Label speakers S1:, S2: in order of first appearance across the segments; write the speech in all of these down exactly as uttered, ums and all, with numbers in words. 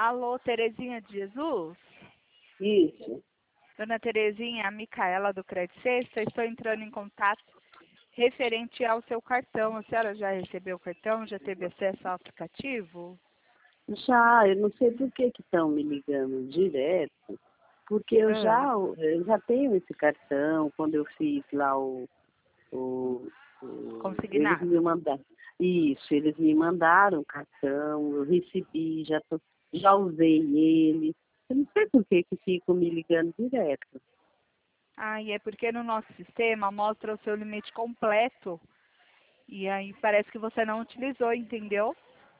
S1: Alô, Terezinha de Jesus?
S2: Isso.
S1: Dona Terezinha, a Micaela do Crédito Sexta, estou entrando em contato referente ao seu cartão. A senhora já recebeu o cartão? Já teve acesso ao aplicativo?
S2: Já, eu não sei por que que estão me ligando direto, porque eu
S1: Ah,
S2: já, eu já tenho esse cartão, quando eu fiz lá o, o, o eles
S1: consignado.
S2: me mandaram, isso, eles me mandaram o cartão, eu recebi, já, tô, já usei ele, eu não sei por que que ficam me ligando direto.
S1: Ah, e é porque no nosso sistema mostra o seu limite completo. E aí parece que você não utilizou, entendeu?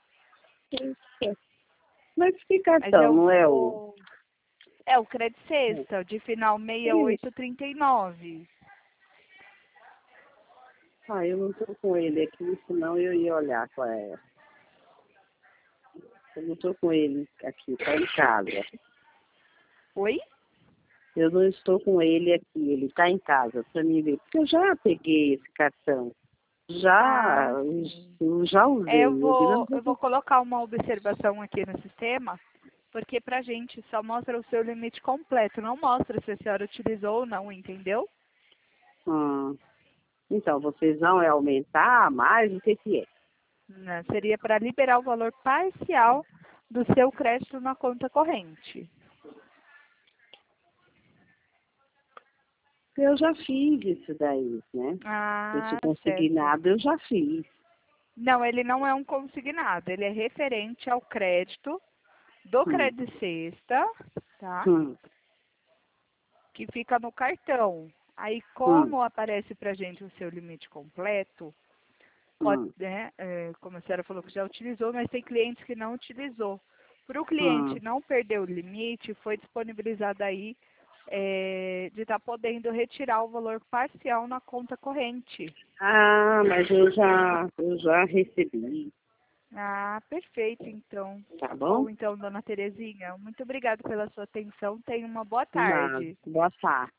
S2: Mas que
S1: Mas
S2: cartão,
S1: eu
S2: não é o...
S1: vou... É o Crédito Sexta, de final seis oito trinta e nove.
S2: Ah, eu não estou com ele aqui, senão eu ia olhar qual é. Eu não estou com ele aqui, está em casa.
S1: Oi?
S2: Eu não estou com ele aqui, ele está em casa para mim ver. Porque eu já peguei esse cartão. Já,
S1: Ah, sim.
S2: eu já usei
S1: É, eu
S2: ele. Não,
S1: vou, eu vou colocar uma observação aqui no sistema, porque pra gente só mostra o seu limite completo, não mostra se a senhora utilizou ou não, entendeu?
S2: hum, então, vocês vão é aumentar mais? O que que é?
S1: Né, seria para liberar o valor parcial do seu crédito na conta corrente.
S2: Eu já fiz isso daí, né? Esse
S1: Ah, certo.
S2: consignado eu já fiz.
S1: Não, ele não é um consignado, ele é referente ao crédito do
S2: Hum,
S1: Crédito Sexta, tá?
S2: hum,
S1: Que fica no cartão. Aí,
S2: hum,
S1: como aparece pra gente o seu limite completo, pode,
S2: hum,
S1: né, é, como a senhora falou que já utilizou, mas tem clientes que não utilizou. Para o
S2: hum.
S1: cliente não perder o limite, foi disponibilizado aí é, de estar podendo retirar o valor parcial na conta corrente.
S2: Ah, mas eu já, eu já recebi,
S1: Ah, perfeito, então.
S2: tá
S1: Tá
S2: bom?
S1: bom, então, dona Terezinha. Muito obrigada pela sua atenção. Tenha uma boa
S2: Nada.
S1: tarde.
S2: Boa tarde.